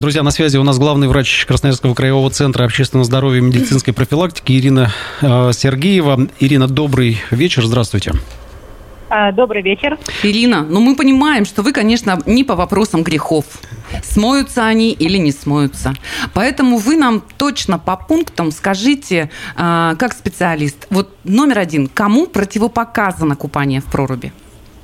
Друзья, на связи у нас главный врач Красноярского краевого центра общественного здоровья и медицинской профилактики Ирина Сергеева. Ирина, добрый вечер, здравствуйте. Добрый вечер. Ирина, мы понимаем, что вы, конечно, не по вопросам грехов. Смоются они или не смоются. Поэтому вы нам точно по пунктам скажите, как специалист, вот номер один, кому противопоказано купание в проруби?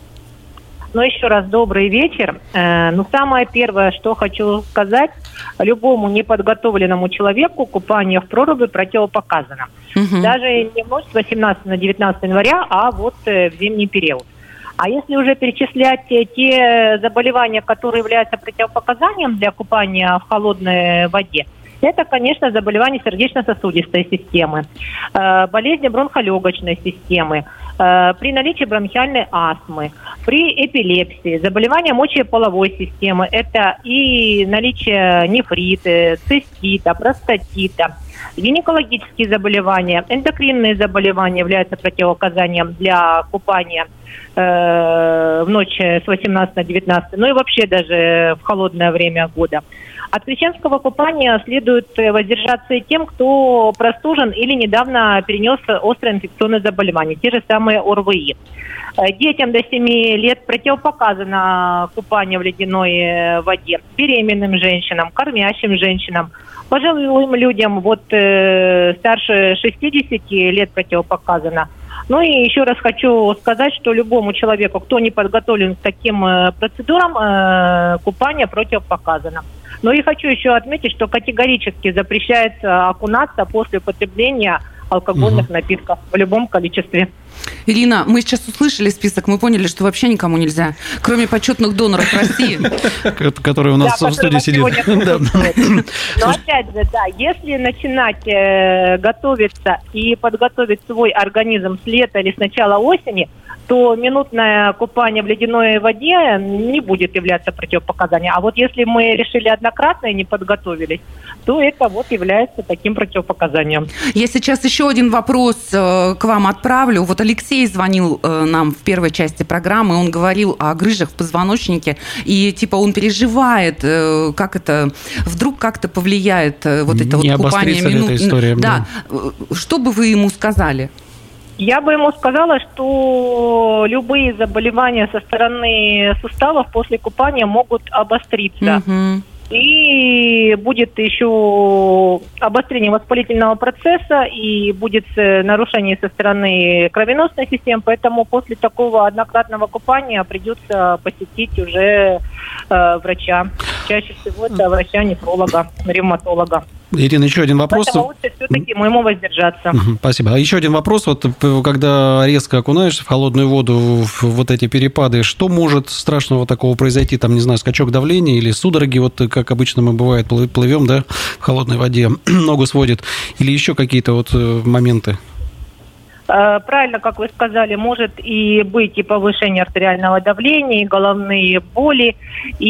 Еще раз добрый вечер. Самое первое, что хочу сказать, любому неподготовленному человеку купание в проруби противопоказано. Угу. Даже не в ночь с 18 на 19 января, а вот в зимний период. А если уже перечислять те заболевания, которые являются противопоказанием для купания в холодной воде, это, конечно, заболевания сердечно-сосудистой системы, болезни бронхолегочной системы, при наличии бронхиальной астмы, при эпилепсии, заболевания мочеполовой системы, это и наличие нефрита, цистита, простатита, гинекологические заболевания, эндокринные заболевания являются противопоказанием для купания в ночь с 18 на 19, и вообще даже в холодное время года. От крещенского купания следует воздержаться и тем, кто простужен или недавно перенес острое инфекционное заболевание, те же самые ОРВИ. Детям до 7 лет противопоказано купание в ледяной воде, беременным женщинам, кормящим женщинам, пожилым людям старше 60 лет противопоказано. И еще раз хочу сказать, что любому человеку, кто не подготовлен к таким процедурам, купание противопоказано. И хочу еще отметить, что категорически запрещается окунаться после употребления алкогольных напитков в любом количестве. Ирина, мы сейчас услышали список, мы поняли, что вообще никому нельзя, кроме почетных доноров России. Который у нас в студии сидит. Но опять же, если начинать готовиться и подготовить свой организм с лета или с начала осени, то минутное купание в ледяной воде не будет являться противопоказанием. А если мы решили однократно и не подготовились, то это является таким противопоказанием. Я сейчас еще один вопрос к вам отправлю. Алексей звонил нам в первой части программы, он говорил о грыжах в позвоночнике, и он переживает, как это вдруг как-то повлияет это не купание. Не эта история. Да. Что бы вы ему сказали? Я бы ему сказала, что любые заболевания со стороны суставов после купания могут обостриться. Угу. И будет еще обострение воспалительного процесса, и будет нарушение со стороны кровеносной системы. Поэтому после такого однократного купания придется посетить уже врача. Чаще всего это врача-нефролога, ревматолога. Ирина, еще один вопрос. Поэтому лучше все-таки ему воздержаться. Спасибо. А еще один вопрос. Когда резко окунаешься в холодную воду, в эти перепады, что может страшного такого произойти? Не знаю, скачок давления или судороги, как обычно мы бывает, плывем, в холодной воде, ногу сводит, или еще какие-то моменты? Правильно, как вы сказали, может и быть и повышение артериального давления, и головные боли,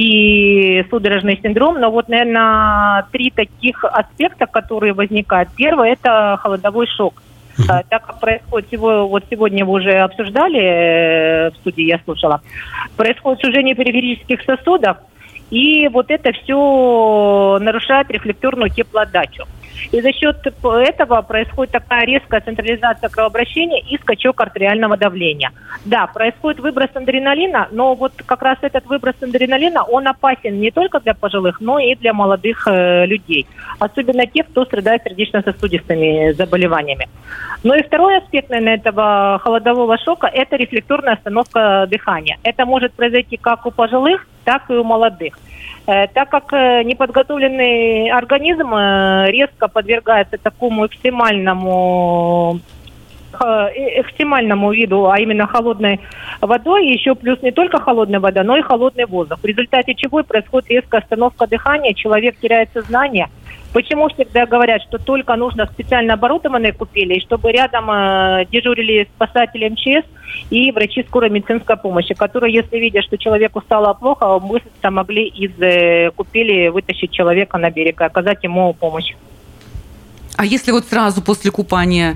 и судорожный синдром. Но наверное, 3 таких аспекта, которые возникают. Первое – это холодовой шок. Так как происходит сегодня вы уже обсуждали, в студии я слушала, происходит сужение периферических сосудов, и это все нарушает рефлекторную теплоотдачу. И за счет этого происходит такая резкая централизация кровообращения и скачок артериального давления. Да, происходит выброс адреналина, но как раз этот выброс адреналина, он опасен не только для пожилых, но и для молодых людей. Особенно тех, кто страдает сердечно-сосудистыми заболеваниями. И второй аспект, наверное, этого холодового шока – это рефлекторная остановка дыхания. Это может произойти как у пожилых, так и у молодых. Так как неподготовленный организм резко подвергается такому экстремальному виду, а именно холодной водой, еще плюс не только холодная вода, но и холодный воздух, в результате чего происходит резкая остановка дыхания, человек теряет сознание. Почему всегда говорят, что только нужно специально оборудованные купели, и чтобы рядом дежурили спасатели МЧС и врачи скорой медицинской помощи, которые, если видят, что человеку стало плохо, быстро могли из купели вытащить человека на берег и оказать ему помощь. А если сразу после купания,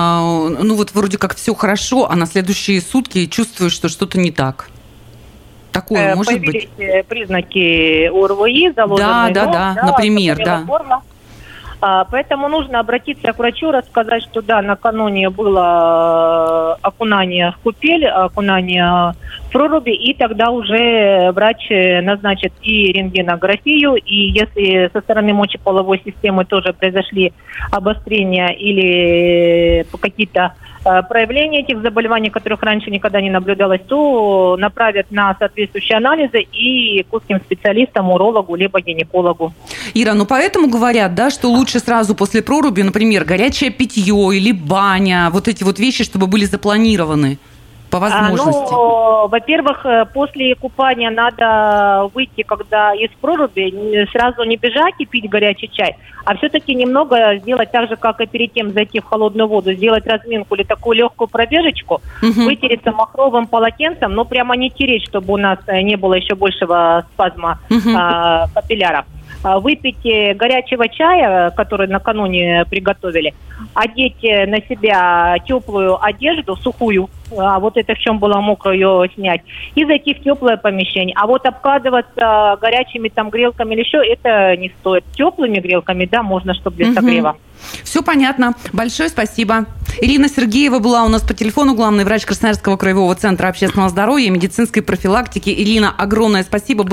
вроде как все хорошо, а на следующие сутки чувствуешь, что что-то не так? Такое может быть? Появились признаки ОРВИ, заложенный нос, например, да. Горло. Поэтому нужно обратиться к врачу, рассказать, что да, накануне было окунание в купель, окунание в проруби, и тогда уже врач назначит и рентгенографию, и если со стороны мочеполовой системы тоже произошли обострения или какие-то проявления этих заболеваний, которых раньше никогда не наблюдалось, то направят на соответствующие анализы и к узким специалистам, урологу, либо гинекологу. Ира, ну поэтому говорят, да, что лучше сразу после проруби, например, горячее питье или баня, вот эти вот вещи, чтобы были запланированы по возможности. Во-первых, после купания надо выйти, когда из проруби, сразу не бежать и пить горячий чай, а все-таки немного сделать так же, как и перед тем зайти в холодную воду, сделать разминку или такую легкую пробежечку, вытереться махровым полотенцем, но прямо не тереть, чтобы у нас не было еще большего спазма капилляров. Выпить горячего чая, который накануне приготовили, одеть на себя теплую одежду, сухую, вот это в чем было мокро, ее снять, и зайти в теплое помещение. А вот обкладываться горячими там грелками или еще, это не стоит. Теплыми грелками, да, можно, чтобы для согрева. Все понятно. Большое спасибо. Ирина Сергеева была у нас по телефону, главный врач Красноярского краевого центра общественного здоровья и медицинской профилактики. Ирина, огромное спасибо.